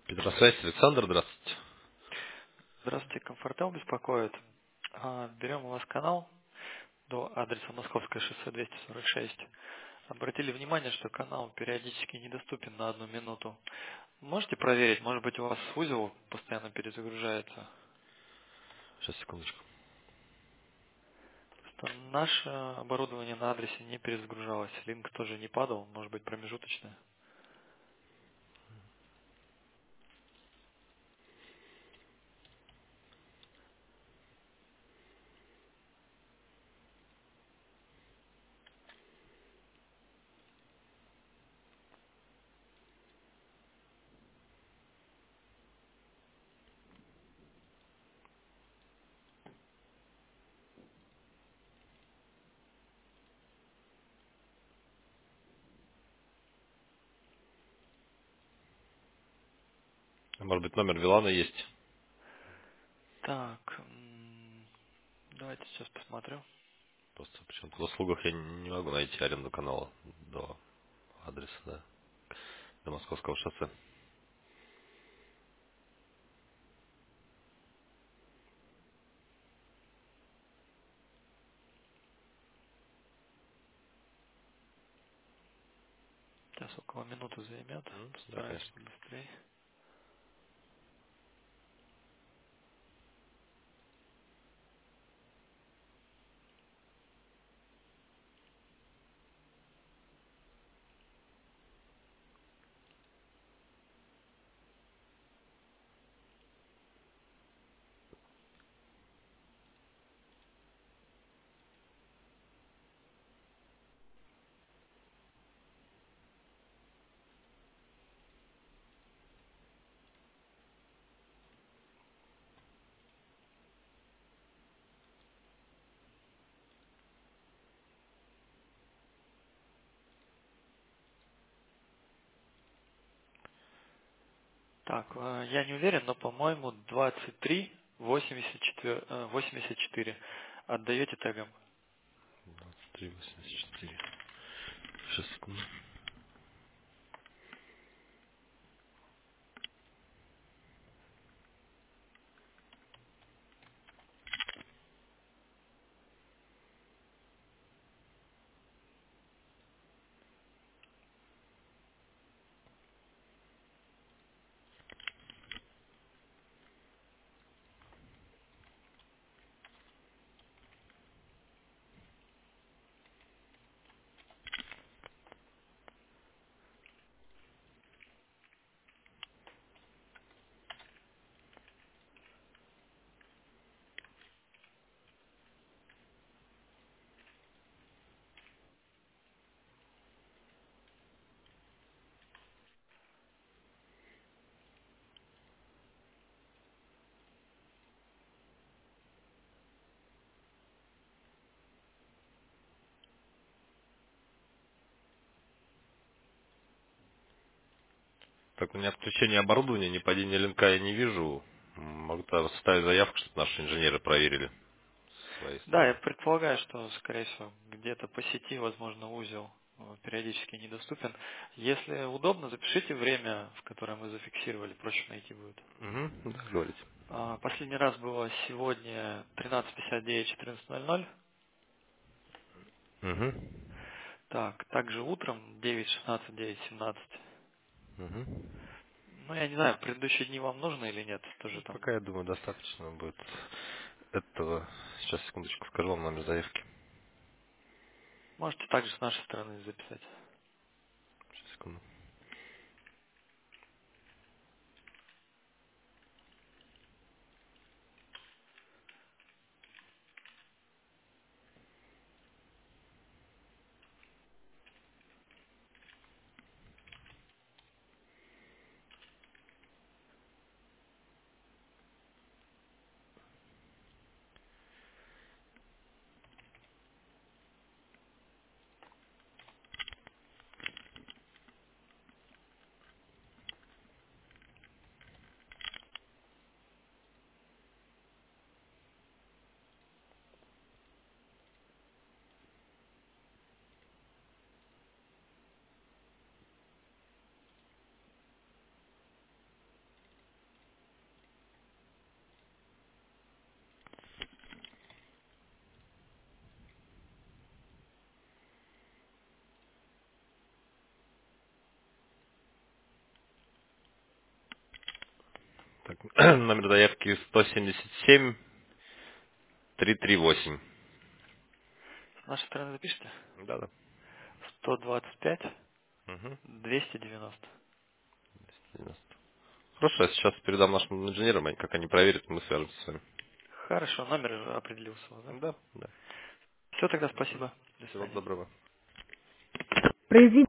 Петросвязь, Александр, здравствуйте. Здравствуйте, Комфортел беспокоит. Берем у вас канал до адреса Московское шоссе 246. Обратили внимание, что канал периодически недоступен на 1 минуту. Можете проверить, может быть у вас узел постоянно перезагружается? Сейчас, секундочку. Что наше оборудование на адресе не перезагружалось. Линк тоже не падал, может быть промежуточное. Может быть, номер Вилана есть? Так, давайте сейчас посмотрю. Просто почему-то в услугах я не могу найти аренду канала до адреса, да, до Московского шоссе. Сейчас около минуты займет. Да, Постараюсь конечно. побыстрее. Так, я не уверен, но, по-моему, 23 84 отдаете тегом. 2384. Сейчас, секунду. Так, у меня отключение оборудования, ни падения линка я не вижу. Могу тогда составить заявку, чтобы наши инженеры проверили с своей Да, я стороны. предполагаю, что, скорее всего, где-то по сети, возможно, узел периодически недоступен. Если удобно, запишите время, в которое мы зафиксировали, проще найти будет. Угу, да, говорите. Последний раз было сегодня 13:59, 14:00. Угу. Так, также утром 9:16, 9:17. Угу. Ну, я не знаю, предыдущие дни вам нужно или нет, тоже там. Пока, я думаю, достаточно будет этого. Сейчас, секундочку, скажу вам номер заявки. Можете также с нашей стороны записать. Сейчас, секунду. Так, номер заявки 177 338. С нашей стороны запишите? Да, да. 125 Угу. 290. Хорошо, я сейчас передам нашим инженерам, как они проверят, мы свяжемся с вами. Хорошо, номер уже определился у вас, да? Да, да. Все, тогда спасибо. До Всего свидания. доброго.